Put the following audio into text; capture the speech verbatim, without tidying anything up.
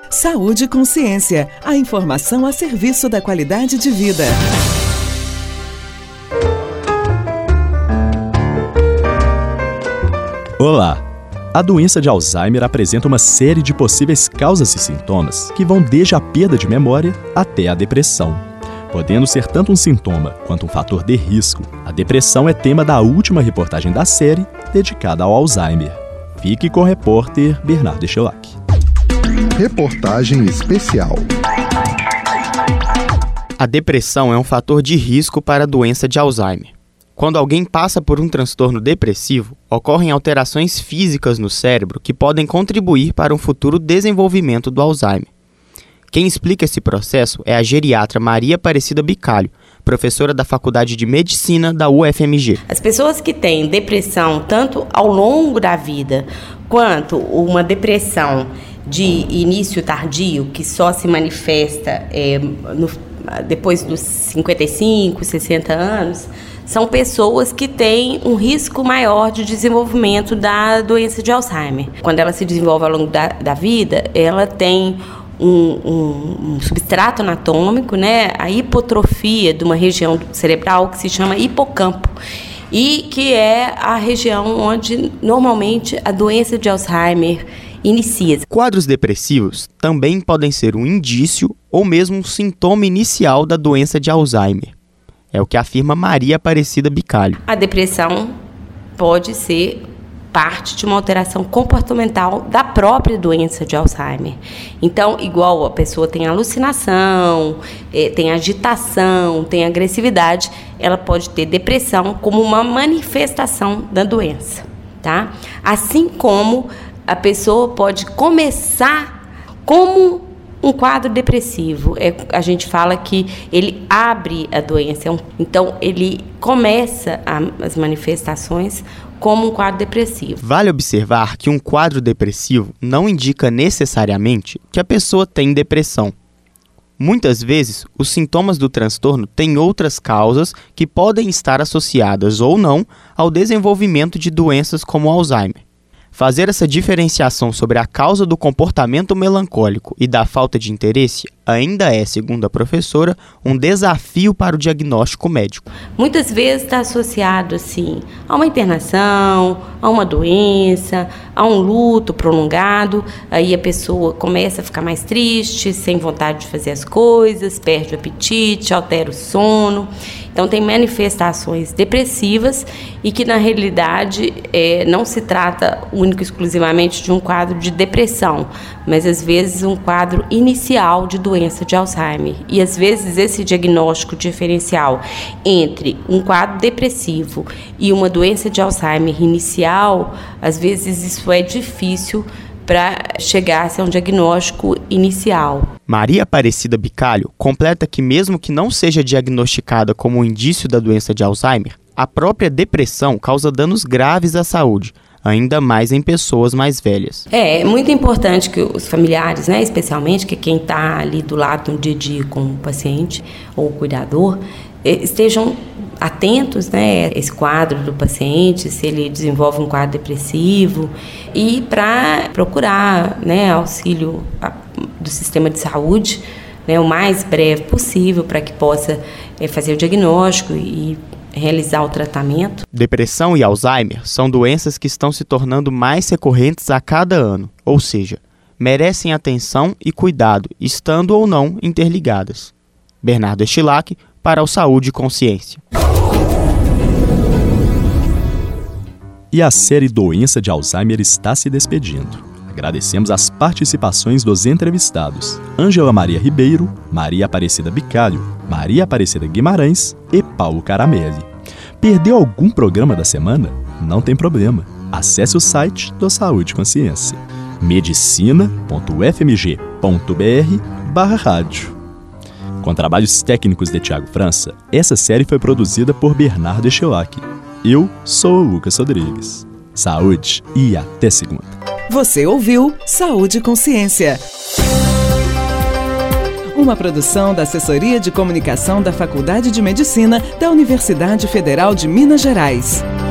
Saúde e Consciência, a informação a serviço da qualidade de vida. Olá! A doença de Alzheimer apresenta uma série de possíveis causas e sintomas que vão desde a perda de memória até a depressão. Podendo ser tanto um sintoma quanto um fator de risco, a depressão é tema da última reportagem da série dedicada ao Alzheimer. Fique com o repórter Bernardo Eschelac. Reportagem especial. A depressão é um fator de risco para a doença de Alzheimer. Quando alguém passa por um transtorno depressivo, ocorrem alterações físicas no cérebro que podem contribuir para um futuro desenvolvimento do Alzheimer. Quem explica esse processo é a geriatra Maria Aparecida Bicalho, professora da Faculdade de Medicina da U F M G. As pessoas que têm depressão tanto ao longo da vida, quanto uma depressão de início tardio, que só se manifesta é, no, depois dos cinquenta e cinco, sessenta anos, são pessoas que têm um risco maior de desenvolvimento da doença de Alzheimer. Quando ela se desenvolve ao longo da, da vida, ela tem Um, um, um substrato anatômico, né, a hipotrofia de uma região cerebral que se chama hipocampo e que é a região onde normalmente a doença de Alzheimer inicia. Quadros depressivos também podem ser um indício ou mesmo um sintoma inicial da doença de Alzheimer. É o que afirma Maria Aparecida Bicalho. A depressão pode ser parte de uma alteração comportamental da própria doença de Alzheimer. Então, igual a pessoa tem alucinação, tem agitação, tem agressividade, ela pode ter depressão como uma manifestação da doença, tá? Assim como a pessoa pode começar como um quadro depressivo. É, a gente fala que ele abre a doença, então ele começa a, as manifestações como um quadro depressivo. Vale observar que um quadro depressivo não indica necessariamente que a pessoa tem depressão. Muitas vezes, os sintomas do transtorno têm outras causas que podem estar associadas ou não ao desenvolvimento de doenças como Alzheimer. Fazer essa diferenciação sobre a causa do comportamento melancólico e da falta de interesse ainda é, segundo a professora, um desafio para o diagnóstico médico. Muitas vezes está associado assim, a uma internação, a uma doença, a um luto prolongado, aí a pessoa começa a ficar mais triste, sem vontade de fazer as coisas, perde o apetite, altera o sono. Então tem manifestações depressivas e que na realidade é, não se trata único e exclusivamente de um quadro de depressão, mas às vezes um quadro inicial de doença de Alzheimer. E às vezes esse diagnóstico diferencial entre um quadro depressivo e uma doença de Alzheimer inicial, às vezes isso é difícil para chegar a um diagnóstico inicial. Maria Aparecida Bicalho completa que mesmo que não seja diagnosticada como um indício da doença de Alzheimer, a própria depressão causa danos graves à saúde, ainda mais em pessoas mais velhas. É, é muito importante que os familiares, né, especialmente que quem está ali do lado no dia a dia com o paciente ou o cuidador, estejam atentos, né, a esse quadro do paciente, se ele desenvolve um quadro depressivo, e para procurar, né, auxílio do sistema de saúde, né, o mais breve possível para que possa é, fazer o diagnóstico e realizar o tratamento. Depressão e Alzheimer são doenças que estão se tornando mais recorrentes a cada ano, ou seja, merecem atenção e cuidado, estando ou não interligadas. Bernardo Eschelac, para o Saúde e Consciência. E a série Doença de Alzheimer está se despedindo. Agradecemos as participações dos entrevistados Ângela Maria Ribeiro, Maria Aparecida Bicalho, Maria Aparecida Guimarães e Paulo Caramelli. Perdeu algum programa da semana? Não tem problema. Acesse o site do Saúde e Consciência, medicina ponto u f m g ponto b r barra rádio. Com trabalhos técnicos de Tiago França, essa série foi produzida por Bernardo Eschelac. Eu sou o Lucas Rodrigues. Saúde e até segunda. Você ouviu Saúde e Consciência. Uma produção da Assessoria de Comunicação da Faculdade de Medicina da Universidade Federal de Minas Gerais.